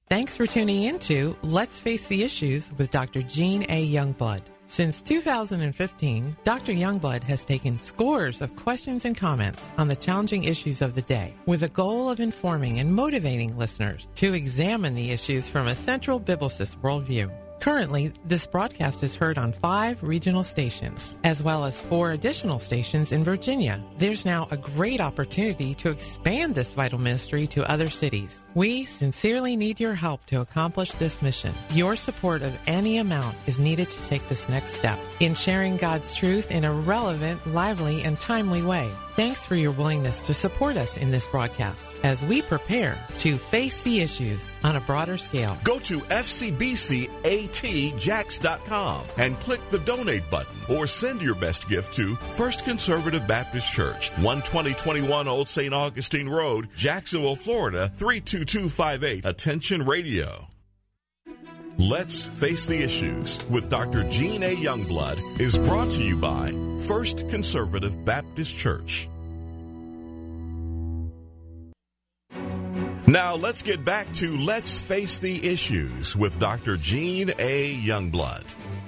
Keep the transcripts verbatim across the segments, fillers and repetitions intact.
Thanks for tuning in to Let's Face the Issues with Doctor Gene A. Youngblood. Since two thousand fifteen, Doctor Youngblood has taken scores of questions and comments on the challenging issues of the day with the goal of informing and motivating listeners to examine the issues from a central biblicist worldview. Currently, this broadcast is heard on five regional stations, as well as four additional stations in Virginia. There's now a great opportunity to expand this vital ministry to other cities. We sincerely need your help to accomplish this mission. Your support of any amount is needed to take this next step in sharing God's truth in a relevant, lively, and timely way. Thanks for your willingness to support us in this broadcast as we prepare to face the issues on a broader scale. Go to F C B C A T Jax dot com and click the donate button or send your best gift to First Conservative Baptist Church, one twenty twenty-one Old Saint Augustine Road, Jacksonville, Florida, three two two five eight. Attention Radio. Let's Face the Issues with Doctor Gene A. Youngblood is brought to you by First Conservative Baptist Church. Now let's get back to Let's Face the Issues with Doctor Gene A. Youngblood.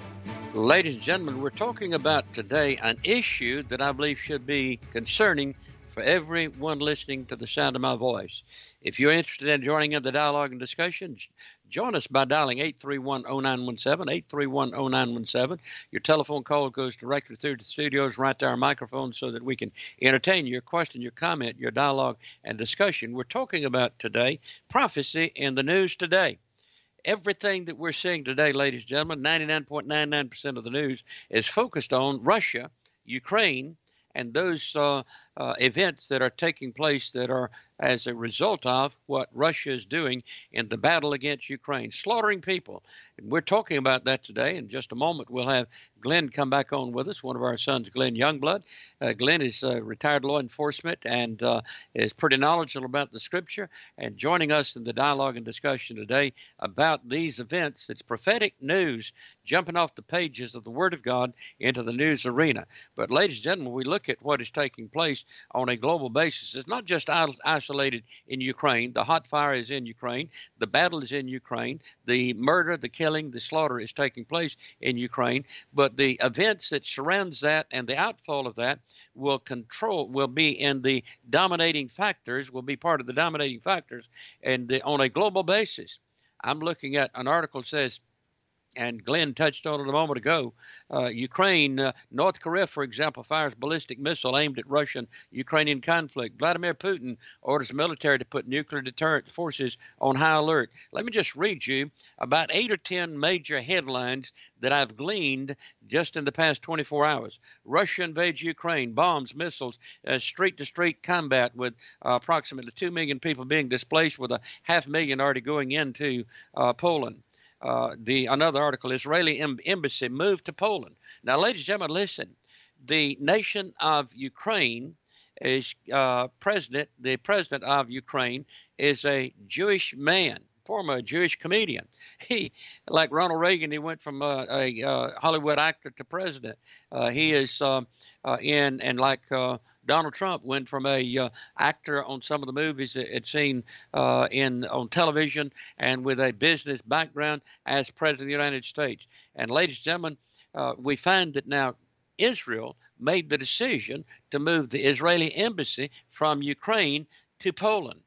Ladies and gentlemen, we're talking about today an issue that I believe should be concerning for everyone listening to the sound of my voice. If you're interested in joining in the dialogue and discussion, join us by dialing eight three one, oh nine one seven, eight three one, oh nine one seven. Your telephone call goes directly through to the studios, right to our microphone, so that we can entertain your question, your comment, your dialogue, and discussion. We're talking about today prophecy in the news today. Everything that we're seeing today, ladies and gentlemen, ninety-nine point nine nine percent of the news is focused on Russia, Ukraine, and those uh, uh, events that are taking place that are as a result of what Russia is doing in the battle against Ukraine, slaughtering people. And we're talking about that today. In just a moment, we'll have Glenn come back on with us, one of our sons, Glenn Youngblood. Uh, Glenn is uh, retired law enforcement and uh, is pretty knowledgeable about the Scripture, and joining us in the dialogue and discussion today about these events. It's prophetic news jumping off the pages of the Word of God into the news arena. But ladies and gentlemen, we look at what is taking place on a global basis. It's not just isolated in Ukraine. The hot fire is in Ukraine. The battle is in Ukraine. The murder, the killing, the slaughter is taking place in Ukraine. But the events that surrounds that and the outfall of that will control, will be in the dominating factors, will be part of the dominating factors and the, on a global basis. I'm looking at an article that says, and Glenn touched on it a moment ago, uh, Ukraine, uh, North Korea, for example, fires ballistic missile aimed at Russian-Ukrainian conflict. Vladimir Putin orders military to put nuclear deterrent forces on high alert. Let me just read you about eight or ten major headlines that I've gleaned just in the past twenty-four hours. Russia invades Ukraine, bombs, missiles, uh, street-to-street combat with uh, approximately two million people being displaced, with a half million already going into uh, Poland. Uh, the another article, Israeli em- embassy moved to Poland. Now, ladies and gentlemen, listen. The nation of Ukraine is uh, president. The president of Ukraine is a Jewish man, former Jewish comedian. He, like Ronald Reagan, he went from uh, a uh, Hollywood actor to president. Uh, he is uh, uh, in, and like uh, Donald Trump went from a uh, actor on some of the movies that had seen uh, in on television and with a business background as president of the United States. And ladies and gentlemen, uh, we find that now Israel made the decision to move the Israeli embassy from Ukraine to Poland.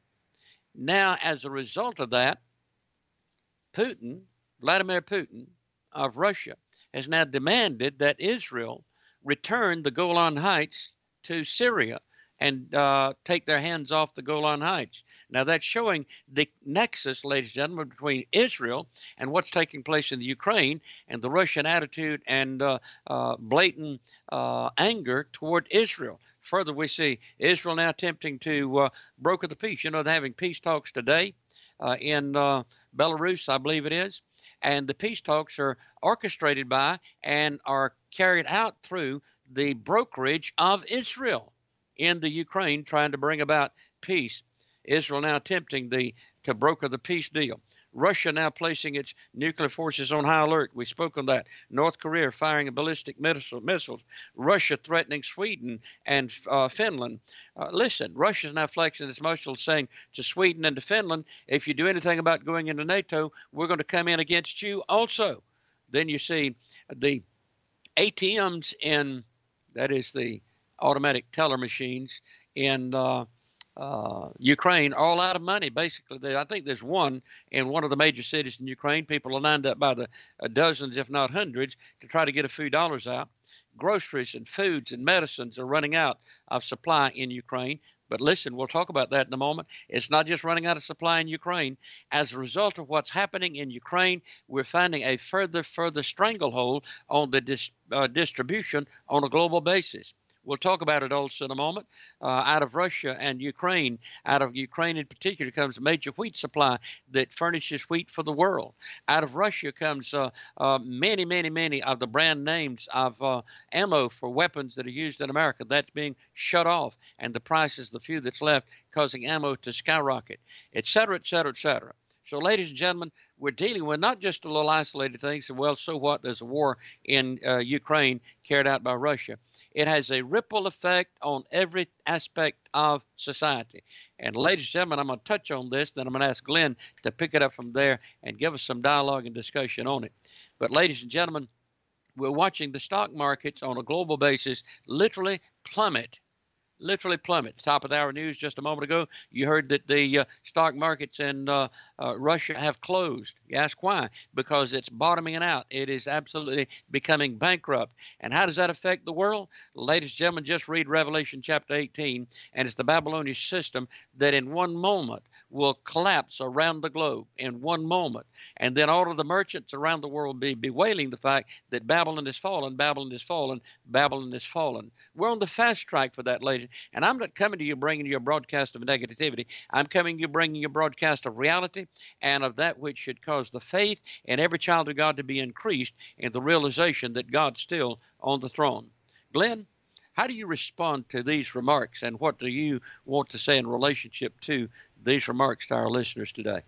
Now, as a result of that, Putin, Vladimir Putin of Russia, has now demanded that Israel return the Golan Heights to Syria and uh, take their hands off the Golan Heights. Now, that's showing the nexus, ladies and gentlemen, between Israel and what's taking place in the Ukraine and the Russian attitude and uh, uh, blatant uh, anger toward Israel. Further, we see Israel now attempting to uh, broker the peace. You know, they're having peace talks today uh, in uh, Belarus, I believe it is. And the peace talks are orchestrated by and are carried out through the brokerage of Israel in the Ukraine, trying to bring about peace. Israel now attempting the to broker the peace deal. Russia now placing its nuclear forces on high alert. We spoke on that. North Korea firing ballistic missiles. Russia threatening Sweden and uh, Finland. Uh, listen, Russia's now flexing its muscles, saying to Sweden and to Finland, if you do anything about going into NATO, we're going to come in against you also. Then you see the A T Ms in, that is the automatic teller machines in uh, uh, Ukraine, are all out of money. Basically, they, I think there's one in one of the major cities in Ukraine. People are lined up by the uh, dozens, if not hundreds, to try to get a few dollars out. Groceries and foods and medicines are running out of supply in Ukraine. But listen, we'll talk about that in a moment. It's not just running out of supply in Ukraine. As a result of what's happening in Ukraine, we're finding a further, further stranglehold on the dis, uh, distribution on a global basis. We'll talk about it also in a moment. Uh, out of Russia and Ukraine, out of Ukraine in particular, comes a major wheat supply that furnishes wheat for the world. Out of Russia comes uh, uh, many, many, many of the brand names of uh, ammo for weapons that are used in America. That's being shut off, and the price is the few that's left, causing ammo to skyrocket, et cetera, et cetera, et cetera. So, ladies and gentlemen, we're dealing with not just a little isolated things, and well, so what? There's a war in uh, Ukraine carried out by Russia. It has a ripple effect on every aspect of society. And ladies and gentlemen, I'm going to touch on this, then I'm going to ask Glenn to pick it up from there and give us some dialogue and discussion on it. But ladies and gentlemen, we're watching the stock markets on a global basis literally plummet. Literally plummet. Top of the hour news just a moment ago, you heard that the uh, stock markets in uh, uh, Russia have closed. You ask why? Because it's bottoming out. It is absolutely becoming bankrupt. And how does that affect the world? Ladies and gentlemen, just read Revelation chapter eighteen, and it's the Babylonian system that in one moment will collapse around the globe, in one moment. And then all of the merchants around the world will be bewailing the fact that Babylon is fallen, Babylon is fallen, Babylon is fallen. We're on the fast track for that, ladies. And I'm not coming to you bringing you a broadcast of negativity. I'm coming to you bringing you a broadcast of reality and of that which should cause the faith in every child of God to be increased in the realization that God's still on the throne. Glenn, how do you respond to these remarks, and what do you want to say in relationship to these remarks to our listeners today?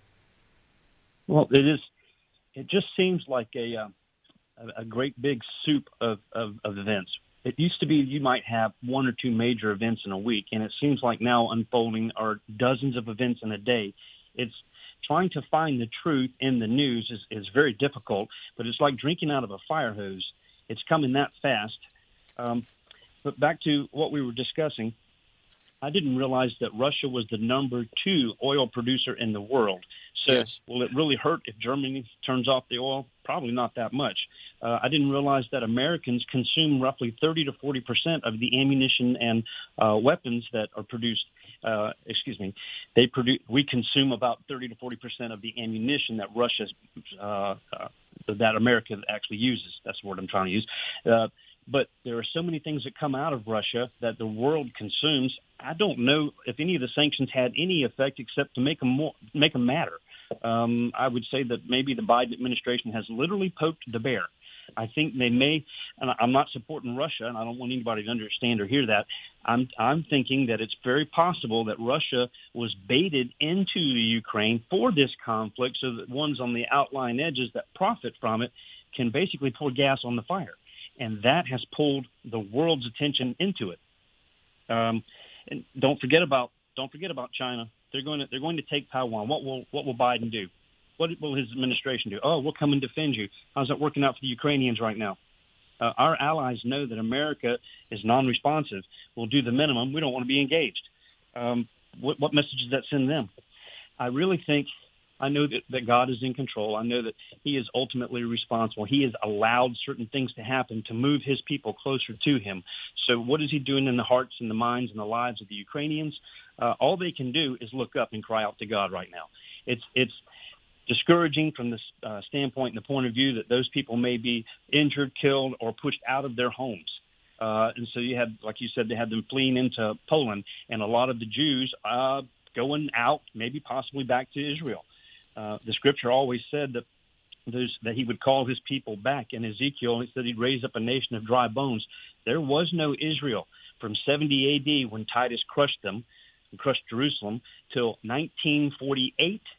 Well, it is. It just seems like a uh, a great big soup of, of, of events. It used to be you might have one or two major events in a week, and it seems like now unfolding are dozens of events in a day. It's trying to find the truth in the news is, is very difficult, but it's like drinking out of a fire hose. It's coming that fast. Um, but back to what we were discussing, I didn't realize that Russia was the number two oil producer in the world. So yes. Will it really hurt if Germany turns off the oil? Probably not that much. Uh, I didn't realize that Americans consume roughly thirty to forty percent of the ammunition and uh, weapons that are produced. Uh, excuse me. They produce. We consume about thirty to forty percent of the ammunition that Russia, uh, uh, that America actually uses. That's the word I'm trying to use. Uh, but there are so many things that come out of Russia that the world consumes. I don't know if any of the sanctions had any effect except to make them more, make them matter. Um, I would say that maybe the Biden administration has literally poked the bear. I think they may, and I'm not supporting Russia, and I don't want anybody to understand or hear that. I'm I'm thinking that it's very possible that Russia was baited into the Ukraine for this conflict so that ones on the outlying edges that profit from it can basically pour gas on the fire. And that has pulled the world's attention into it. Um, and don't forget about don't forget about China. They're going to they're going to take Taiwan. What will what will Biden do? What will his administration do? Oh, we'll come and defend you. How's that working out for the Ukrainians right now? Uh, our allies know that America is non-responsive. We'll do the minimum. We don't want to be engaged. Um, what, what message does that send them? I really think I know that, that God is in control. I know that he is ultimately responsible. He has allowed certain things to happen to move his people closer to him. So what is he doing in the hearts and the minds and the lives of the Ukrainians? Uh, all they can do is look up and cry out to God right now. It's it's discouraging from the uh, standpoint and the point of view that those people may be injured, killed, or pushed out of their homes. Uh, and so you had, like you said, they had them fleeing into Poland, and a lot of the Jews uh, going out, maybe possibly back to Israel. Uh, the scripture always said that those, that he would call his people back. In Ezekiel, he said he'd raise up a nation of dry bones. There was no Israel from seventy A D when Titus crushed them and crushed Jerusalem till nineteen forty-eight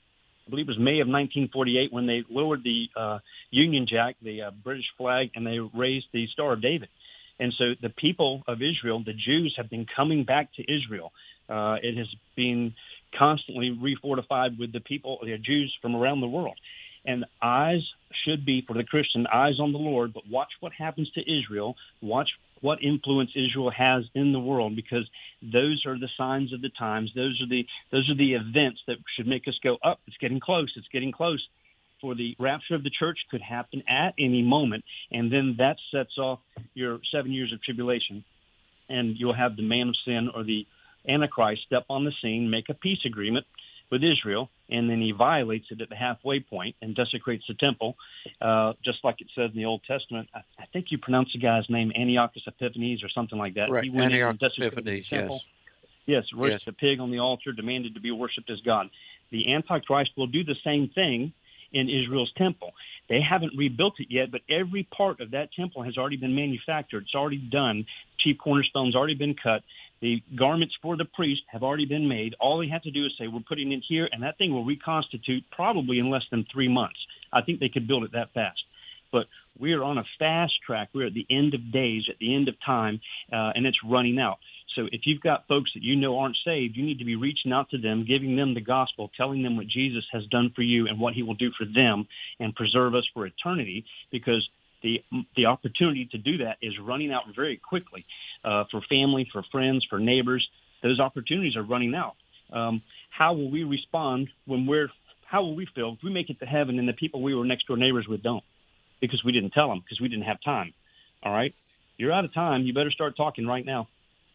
I believe it was May of nineteen forty-eight, when they lowered the uh, Union Jack, the uh, British flag, and they raised the Star of David. And so the people of Israel, the Jews, have been coming back to Israel. Uh, it has been constantly refortified with the people, the Jews from around the world. And eyes should be, for the Christian, eyes on the Lord, but watch what happens to Israel. Watch what influence Israel has in the world, because those are the signs of the times. Those are the those are the events that should make us go, up. Oh, it's getting close. It's getting close. For the rapture of the church could happen at any moment, and then that sets off your seven years of tribulation, and you'll have the man of sin or the Antichrist step on the scene, make a peace agreement with Israel, and then he violates it at the halfway point and desecrates the temple, uh, just like it says in the Old Testament. I, I think you pronounce the guy's name Antiochus Epiphanes or something like that. Right, he went Antiochus in and desecrated Epiphanes, the temple. yes. Yes, roasted yes. a pig on the altar, demanded to be worshipped as God. The Antichrist will do the same thing in Israel's temple. They haven't rebuilt it yet, but every part of that temple has already been manufactured. It's already done. Chief cornerstone's already been cut. The garments for the priest have already been made. All they have to do is say, we're putting it here, and that thing will reconstitute probably in less than three months. I think they could build it that fast. But we are on a fast track. We're at the end of days, at the end of time, uh, and it's running out. So if you've got folks that you know aren't saved, you need to be reaching out to them, giving them the gospel, telling them what Jesus has done for you and what he will do for them and preserve us for eternity, because the the opportunity to do that is running out very quickly uh, for family, for friends, for neighbors. Those opportunities are running out. Um, how will we respond when we're – how will we feel if we make it to heaven and the people we were next door neighbors with don't? Because we didn't tell them, because we didn't have time. All right? You're out of time. You better start talking right now.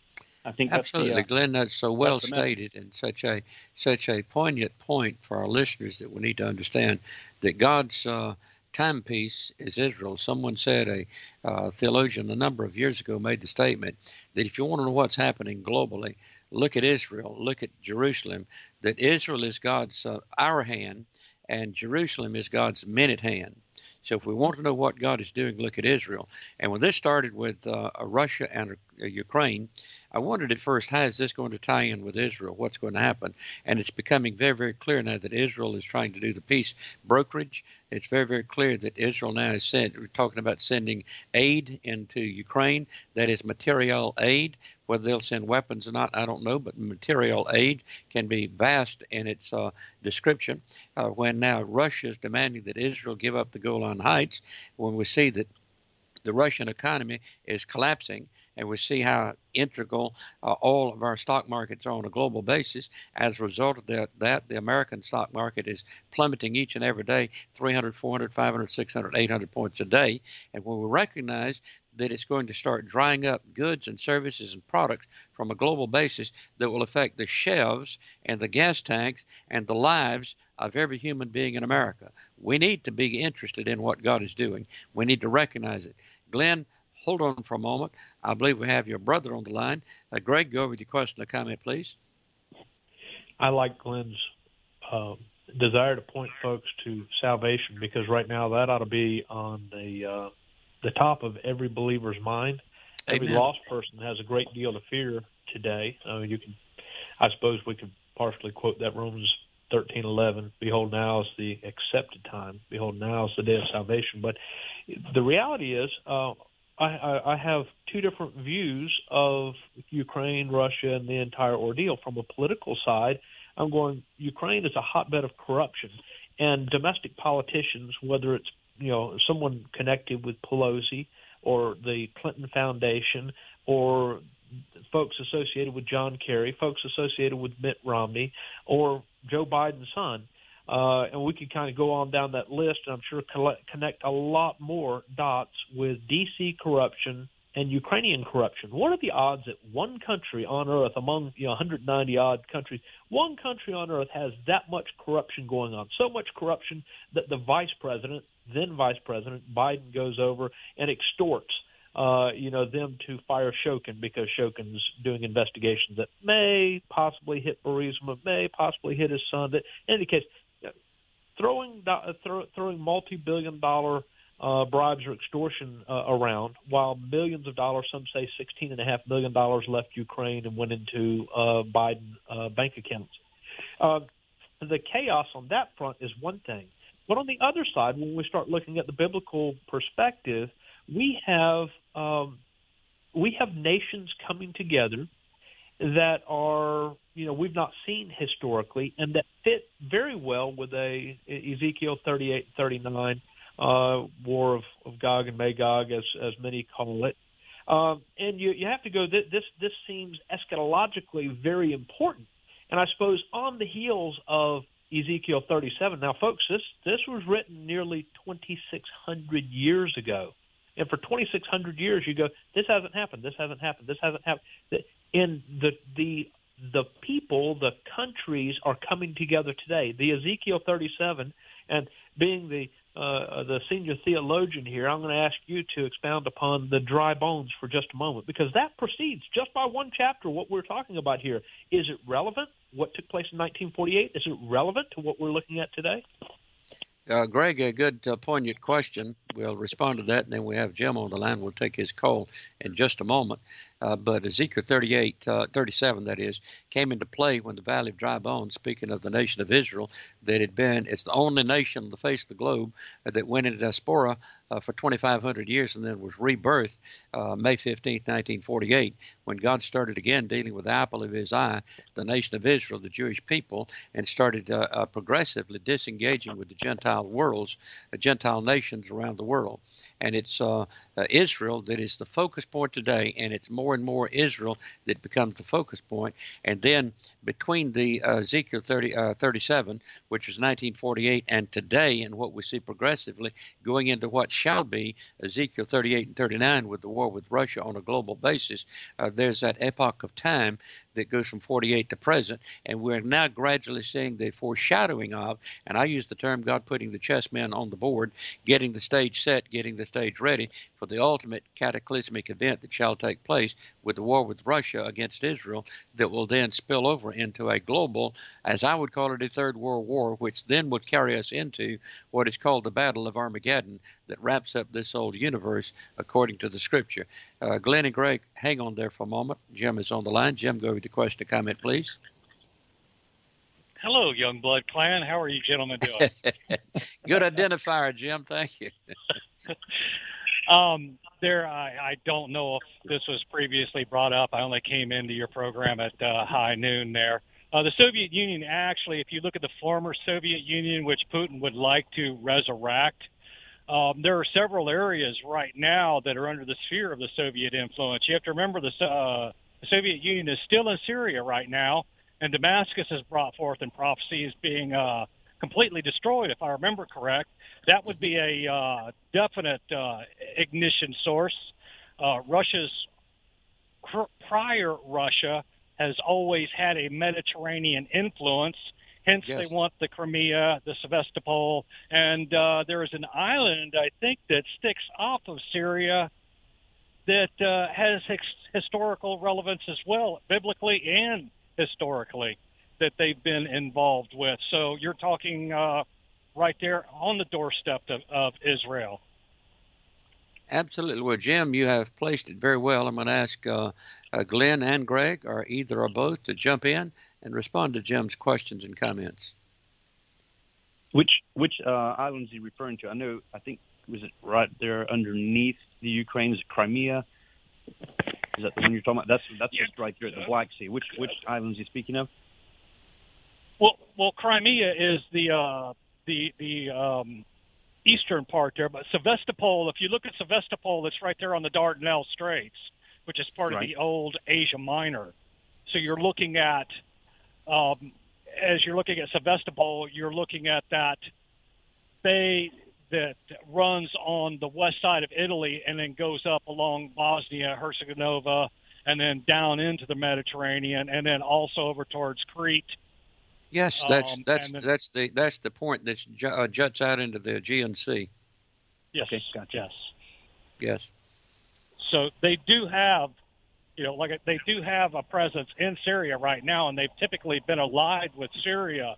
I think that's Absolutely, the, uh, Glenn. That's so well that's stated, and such a such a poignant point for our listeners that we need to understand that God's uh, timepiece is Israel. Someone said, a uh, theologian a number of years ago made the statement that if you want to know what's happening globally, look at Israel, look at Jerusalem. That Israel is God's uh, hour hand, and Jerusalem is God's minute hand. So if we want to know what God is doing, look at Israel. And when this started with uh, Russia and uh, Ukraine, I wondered at first, how is this going to tie in with Israel? What's going to happen? And it's becoming very, very clear now that Israel is trying to do the peace brokerage. It's very, very clear that Israel now is sent, we're talking about sending aid into Ukraine. That is material aid. Whether they'll send weapons or not, I don't know, but material aid can be vast in its uh, description. Uh, when now Russia is demanding that Israel give up the Golan Heights, when we see that the Russian economy is collapsing, and we see how integral uh, all of our stock markets are on a global basis. As a result of that, that, the American stock market is plummeting each and every day, three hundred, four hundred, five hundred, six hundred, eight hundred points a day. And when we recognize that it's going to start drying up goods and services and products from a global basis that will affect the shelves and the gas tanks and the lives of every human being in America, we need to be interested in what God is doing. We need to recognize it. Glenn, hold on for a moment. I believe we have your brother on the line. Uh, Greg, go over with your question or comment, please. I like Glenn's uh, desire to point folks to salvation, because right now that ought to be on the uh, the top of every believer's mind. Amen. Every lost person has a great deal to fear today. Uh, you can, I suppose, we could partially quote that Romans thirteen eleven. Behold, now is the accepted time. Behold, now is the day of salvation. But the reality is, uh, I, I, I have two different views of Ukraine, Russia, and the entire ordeal. From a political side, I'm going, Ukraine is a hotbed of corruption, and domestic politicians, whether it's you know someone connected with Pelosi or the Clinton Foundation or folks associated with John Kerry, folks associated with Mitt Romney, or Joe Biden's son. Uh, and we could kind of go on down that list, and I'm sure collect, connect a lot more dots with D C corruption and Ukrainian corruption. What are the odds that one country on earth, among you know one hundred ninety odd countries, one country on earth has that much corruption going on? So much corruption that the vice president, then vice president Biden, goes over and extorts Uh, you know, them to fire Shokin because Shokin's doing investigations that may possibly hit Burisma, may possibly hit his son. That, in any case, throwing uh, throw, throwing multi-billion dollar uh, bribes or extortion uh, around, while millions of dollars, some say sixteen and a half million dollars, left Ukraine and went into uh, Biden uh, bank accounts. Uh, the chaos on that front is one thing. But on the other side, when we start looking at the biblical perspective, we have um, we have nations coming together that are, you know, we've not seen historically, and that fit very well with a Ezekiel thirty-eight, thirty-nine uh, war of, of Gog and Magog, as as many call it. Um, and you you have to go. This this seems eschatologically very important, and I suppose on the heels of Ezekiel thirty-seven. Now, folks, this this was written nearly twenty-six hundred years ago. And for twenty-six hundred years, you go, this hasn't happened, this hasn't happened, this hasn't happened. And the the the people, the countries are coming together today. The Ezekiel thirty-seven, and being the uh, the senior theologian here, I'm going to ask you to expound upon the dry bones for just a moment, because that precedes just by one chapter what we're talking about here. Is it relevant? What took place in nineteen forty-eight? Is it relevant to what we're looking at today? Uh, Greg, a good uh, poignant question. We'll respond to that, and then we have Jim on the line. We'll take his call in just a moment. Uh, but Ezekiel thirty-eight, uh, thirty-seven, that is, came into play when the Valley of Dry Bones, speaking of the nation of Israel, that had been, it's the only nation on the face of the globe uh, that went into diaspora uh, for twenty-five hundred years and then was rebirthed uh, May fifteenth, nineteen forty-eight, when God started again dealing with the apple of his eye, the nation of Israel, the Jewish people, and started uh, uh, progressively disengaging with the Gentile worlds, uh, Gentile nations around the world. And it's uh, uh, Israel that is the focus point today, and it's more and more Israel that becomes the focus point. And then between the uh, Ezekiel thirty, uh, thirty-seven, which was nineteen forty-eight, and today, and what we see progressively going into what shall be Ezekiel thirty-eight and thirty-nine with the war with Russia on a global basis, uh, there's that epoch of time that goes from forty-eight to present, and we're now gradually seeing the foreshadowing of, and I use the term God putting the chessmen on the board, getting the stage set, getting the stage ready for the ultimate cataclysmic event that shall take place with the war with Russia against Israel, that will then spill over into a global, as I would call it, a third world war, which then would carry us into what is called the Battle of Armageddon, that wraps up this old universe according to the Scripture. Uh, Glenn and Greg, hang on there for a moment. Jim is on the line. Jim, go with the question or comment, please. Hello, Youngblood Clan. How are you gentlemen doing? Good identifier, Jim. Thank you. um, there, I, I don't know if this was previously brought up. I only came into your program at uh, high noon there. Uh, the Soviet Union, actually, if you look at the former Soviet Union, which Putin would like to resurrect, um, there are several areas right now that are under the sphere of the Soviet influence. You have to remember the, uh, the Soviet Union is still in Syria right now, and Damascus is brought forth in prophecy as being uh, completely destroyed, if I remember correct. That would be a uh, definite uh, ignition source. Uh, Russia's cr- prior Russia has always had a Mediterranean influence. Hence, yes. They want the Crimea, the Sevastopol, and uh, there is an island, I think, that sticks off of Syria that uh, has his- historical relevance as well, biblically and historically, that they've been involved with. So you're talking uh, right there on the doorstep of, of Israel. Absolutely. Well, Jim, you have placed it very well. I'm going to ask uh, uh, Glenn and Greg, or either or both, to jump in and respond to Jim's questions and comments. Which which uh, islands are you referring to? I know, I think, was it right there underneath the Ukraine? Is it Crimea? Is that the one you're talking about? That's that's yeah. just right there at the Black Sea. Which which islands are you speaking of? Well, well, Crimea is the uh, the the um, eastern part there, but Sevastopol. If you look at Sevastopol, it's right there on the Dardanelles Straits, which is part right. of the old Asia Minor. So you're looking at, um, as you're looking at Sevastopol, you're looking at that bay that runs on the west side of Italy and then goes up along Bosnia, Herzegovina, and then down into the Mediterranean, and then also over towards Crete. Yes, that's um, that's then, that's the that's the point that ju- uh, juts out into the Aegean Sea. Yes, okay, gotcha. yes, yes. So they do have, you know, like they do have a presence in Syria right now, and they've typically been allied with Syria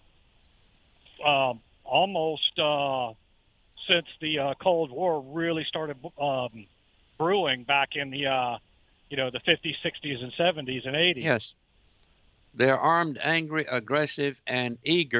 um, almost uh, since the uh, Cold War really started um, brewing back in the, uh, you know, the fifties, sixties, and seventies and eighties. Yes. They're armed, angry, aggressive, and eager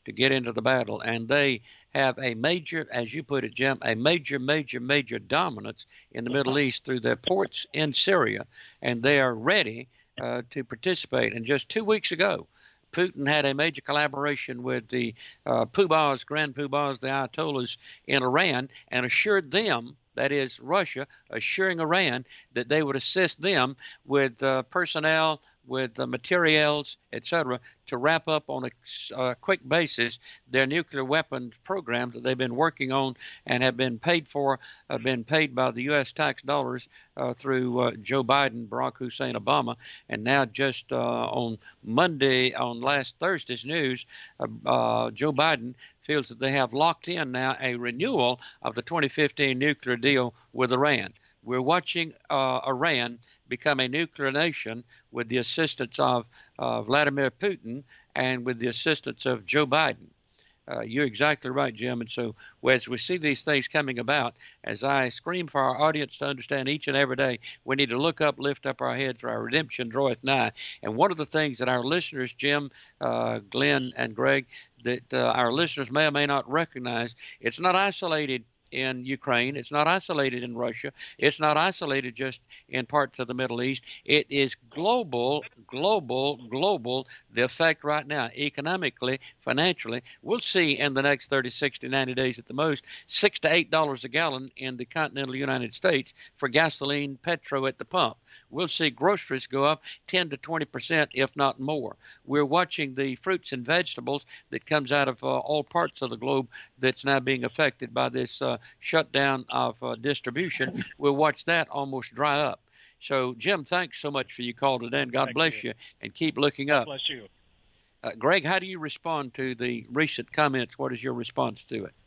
to get into the battle, and they have a major, as you put it, Jim, a major, major, major dominance in the Middle East through their ports in Syria, and they are ready uh, to participate. And just two weeks ago, Putin had a major collaboration with the uh, Poobahs, Grand Poobahs, the Ayatollahs in Iran, and assured them, that is Russia, assuring Iran that they would assist them with uh, personnel, with uh, materials, et cetera, to wrap up on a uh, quick basis their nuclear weapons programs that they've been working on and have been paid for, have been paid by the U S tax dollars uh, through uh, Joe Biden, Barack Hussein Obama, and now just uh, on Monday, on last Thursday's news, uh, uh, Joe Biden feels that they have locked in now a renewal of the twenty fifteen nuclear deal with Iran. We're watching uh, Iran become a nuclear nation with the assistance of uh, Vladimir Putin and with the assistance of Joe Biden. Uh, you're exactly right, Jim. And so as we see these things coming about, as I scream for our audience to understand each and every day, we need to look up, lift up our heads, for our redemption draweth nigh. And one of the things that our listeners, Jim, uh, Glenn, and Greg, that uh, our listeners may or may not recognize, it's not isolated in Ukraine. It's not isolated in Russia. It's not isolated just in parts of the Middle East. It is global, global, global, the effect right now, economically, financially. We'll see in the next thirty, sixty, ninety days at the most, six to eight dollars a gallon in the continental United States for gasoline, petro at the pump. We'll see groceries go up ten to twenty percent, if not more. We're watching the fruits and vegetables that comes out of uh, all parts of the globe that's now being affected by this uh, shutdown of uh, distribution. We'll watch that almost dry up. So, Jim, thanks so much for your call today, and God Thank bless you. you, and keep looking up. God bless you. Uh, Greg, how do you respond to the recent comments? What is your response to it?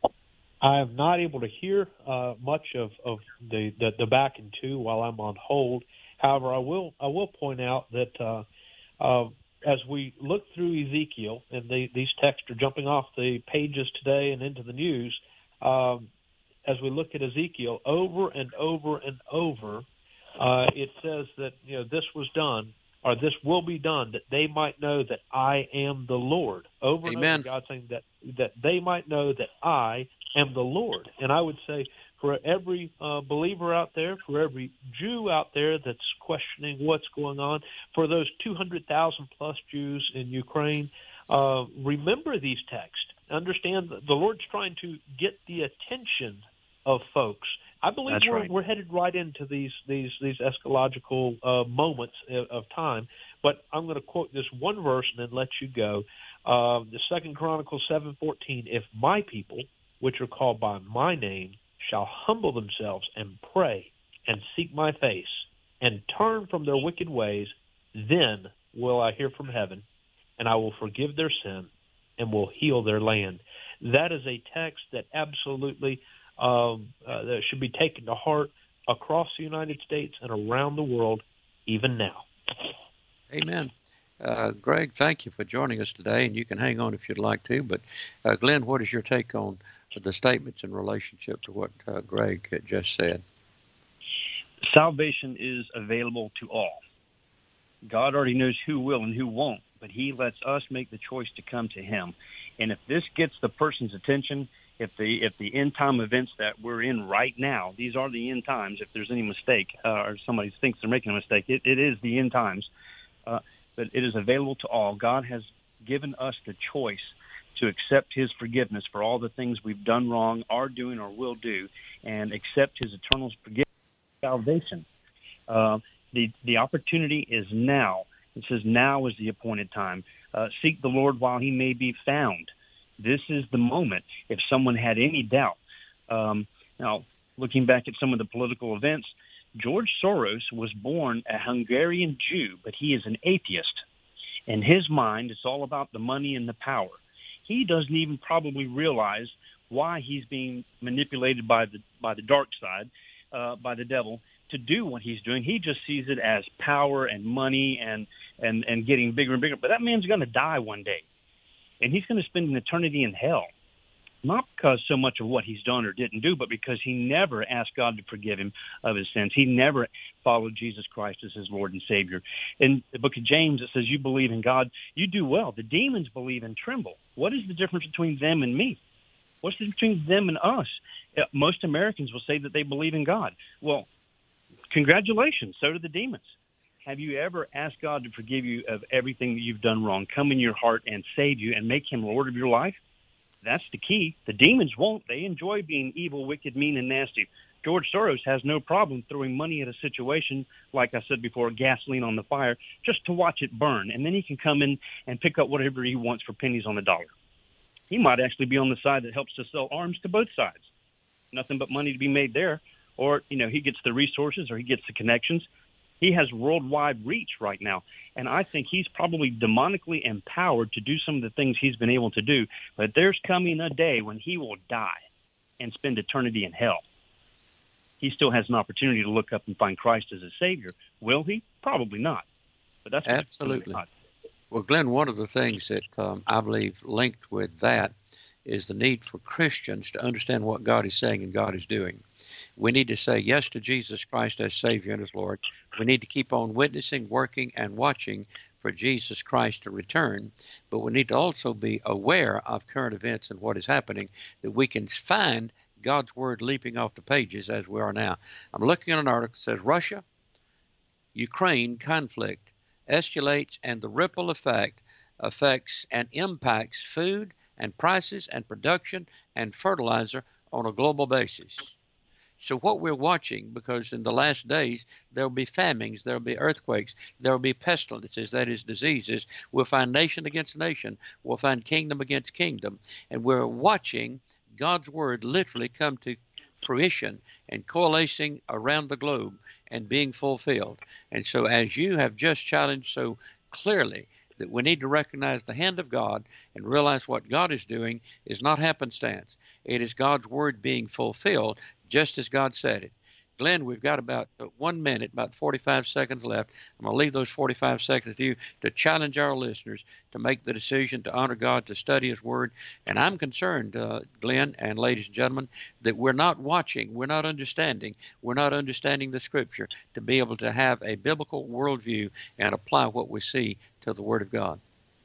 I am not able to hear uh, much of, of the, the, the back and two while I'm on hold. However, I will I will point out that uh, uh, as we look through Ezekiel, and the, these texts are jumping off the pages today and into the news, um, as we look at Ezekiel, over and over and over, uh, it says that, you know, this was done, or this will be done, that they might know that I am the Lord. Over and Amen. over, God saying that that they might know that I am the Lord. And I would say, for every uh, believer out there, for every Jew out there that's questioning what's going on, for those two hundred thousand plus Jews in Ukraine, uh, remember these texts. Understand that the Lord's trying to get the attention of folks. I believe That's we're, right. we're headed right into these these these eschatological uh, moments of, of time. But I'm going to quote this one verse and then let you go. Uh, the Second Chronicles seven fourteen. If my people, which are called by my name, shall humble themselves and pray and seek my face and turn from their wicked ways, then will I hear from heaven, and I will forgive their sin and will heal their land. That is a text that absolutely um, uh, that should be taken to heart across the United States and around the world, even now. Amen. Uh, Greg, thank you for joining us today, and you can hang on if you'd like to. But, uh, Glenn, what is your take on the statements in relationship to what uh, Greg just said? Salvation is available to all. God already knows who will and who won't, but he lets us make the choice to come to him. And if this gets the person's attention, if the if the end time events that we're in right now, these are the end times, if there's any mistake uh, or somebody thinks they're making a mistake, it, it is the end times. Uh, but it is available to all. God has given us the choice to accept his forgiveness for all the things we've done wrong, are doing, or will do, and accept his eternal forgiveness, salvation. Uh, the the opportunity is now. It says now is the appointed time. Uh, seek the Lord while he may be found. This is the moment. If someone had any doubt, um, now looking back at some of the political events, George Soros was born a Hungarian Jew, but he is an atheist. In his mind, it's all about the money and the power. He doesn't even probably realize why he's being manipulated by the by the dark side, uh, by the devil, to do what he's doing. He just sees it as power and money and and, and getting bigger and bigger. But that man's going to die one day, and he's going to spend an eternity in hell. not because so much of what he's done or didn't do, but because he never asked God to forgive him of his sins. He never followed Jesus Christ as his Lord and Savior. In the book of James, it says, you believe in God, you do well. The demons believe and tremble. What is the difference between them and me? What's the difference between them and us? Most Americans will say that they believe in God. Well, congratulations. So do the demons. Have you ever asked God to forgive you of everything that you've done wrong, come in your heart and save you and make him Lord of your life? That's the key. The demons won't. They enjoy being evil, wicked, mean, and nasty. George Soros has no problem throwing money at a situation, like I said before, gasoline on the fire, just to watch it burn. And then he can come in and pick up whatever he wants for pennies on the dollar. He might actually be on the side that helps to sell arms to both sides. Nothing but money to be made there. Or, you know, he gets the resources or he gets the connections. He has worldwide reach right now, and I think he's probably demonically empowered to do some of the things he's been able to do, but there's coming a day when he will die and spend eternity in hell. He still has an opportunity to look up and find Christ as a Savior. Will he? Probably not. But that's absolutely not. Well, Glenn, one of the things that um, I believe linked with that is the need for Christians to understand what God is saying and God is doing. We need to say yes to Jesus Christ as Savior and as Lord. We need to keep on witnessing, working, and watching for Jesus Christ to return. But we need to also be aware of current events and what is happening, that we can find God's Word leaping off the pages as we are now. I'm looking at an article that says Russia, Ukraine conflict escalates and the ripple effect affects and impacts food and prices and production and fertilizer on a global basis. So what we're watching, because in the last days there will be famines, there will be earthquakes, there will be pestilences, that is diseases. We'll find nation against nation. We'll find kingdom against kingdom. And we're watching God's Word literally come to fruition and coalescing around the globe and being fulfilled. And so as you have just challenged so clearly, that we need to recognize the hand of God and realize what God is doing is not happenstance. It is God's Word being fulfilled just as God said it. Glenn, we've got about one minute, about forty-five seconds left. I'm going to leave those forty-five seconds to you to challenge our listeners to make the decision to honor God, to study His Word. And I'm concerned, uh, Glenn and ladies and gentlemen, that we're not watching, we're not understanding, we're not understanding the Scripture to be able to have a biblical worldview and apply what we see to the Word of God.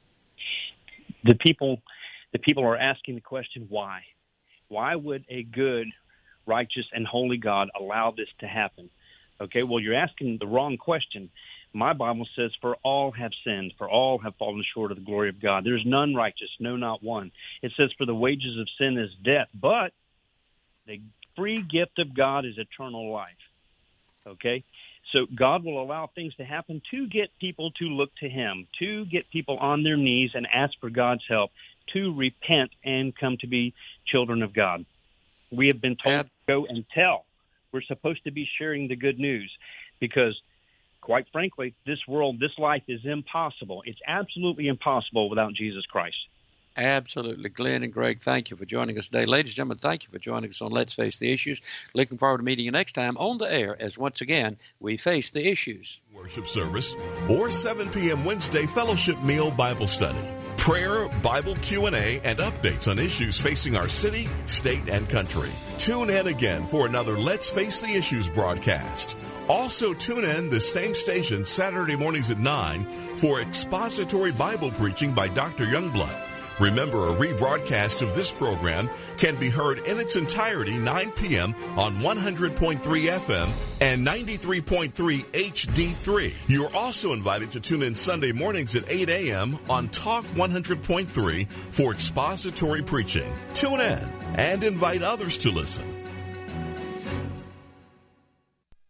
The people, the people are asking the question, why? Why would a good, righteous, and holy God allow this to happen? Okay, well, you're asking the wrong question. My Bible says, for all have sinned, for all have fallen short of the glory of God. There's none righteous, no, not one. It says, for the wages of sin is death, but the free gift of God is eternal life. Okay, so God will allow things to happen to get people to look to Him, to get people on their knees and ask for God's help, to repent and come to be children of God. We have been told to go and tell. We're supposed to be sharing the good news because, quite frankly, this world, this life is impossible. It's absolutely impossible without Jesus Christ. Absolutely. Glenn and Greg, thank you for joining us today. Ladies and gentlemen, thank you for joining us on Let's Face the Issues. Looking forward to meeting you next time on the air as once again we face the issues. Worship service or seven p.m. Wednesday fellowship meal Bible study. Prayer, Bible Q and A, and updates on issues facing our city, state, and country. Tune in again for another Let's Face the Issues broadcast. Also tune in the same station Saturday mornings at nine for expository Bible preaching by Doctor Youngblood. Remember, a rebroadcast of this program can be heard in its entirety nine p.m. on one hundred point three F M and ninety-three point three H D three. You're also invited to tune in Sunday mornings at eight a.m. on Talk one hundred point three for expository preaching. Tune in and invite others to listen.